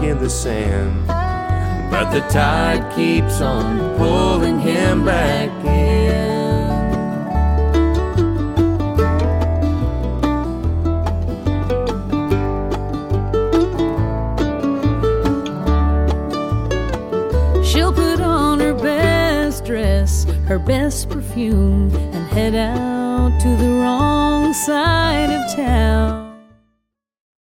in the sand. But the tide keeps on pulling him back in. She'll put on her best dress, her best perfume, and head out to the wrong side of town.